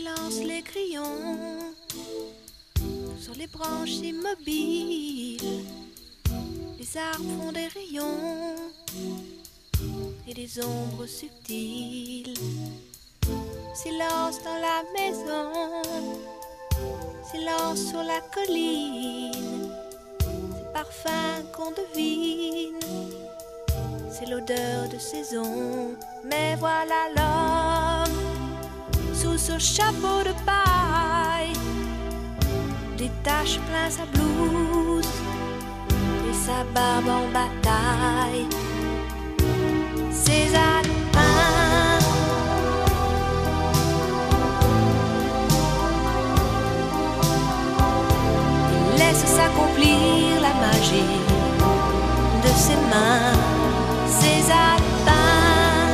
lance les crayons sur les branches immobiles. Les arbres font des rayons et des ombres subtiles. Silence dans la maison, silence sur la colline. C'est parfum qu'on devine, c'est l'odeur de saison. Mais voilà l'homme sous ce chapeau de paille, détache plein sa blouse et sa barbe en bataille. Ses alpins il laisse s'accomplir la magie de ses mains. Ses alpins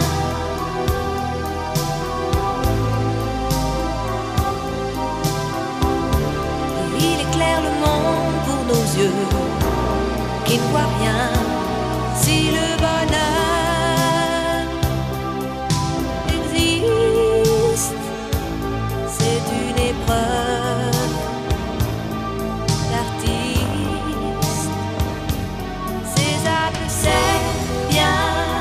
il éclaire le monde pour nos yeux qui ne voient rien. Si le bonheur existe, c'est une épreuve d'artiste. Ces actes, c'est bien.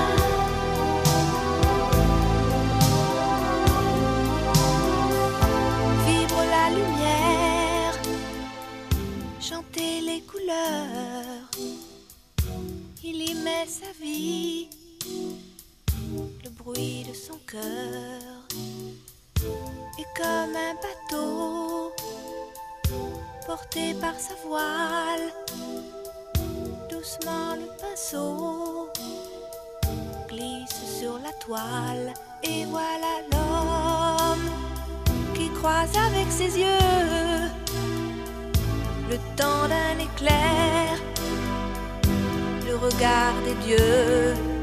Vivre la lumière, chanter les couleurs. Il y met sa vie, le bruit de son cœur. Et comme un bateau porté par sa voile, doucement le pinceau glisse sur la toile. Et voilà l'homme qui croise avec ses yeux le temps d'un éclair, le regard des dieux.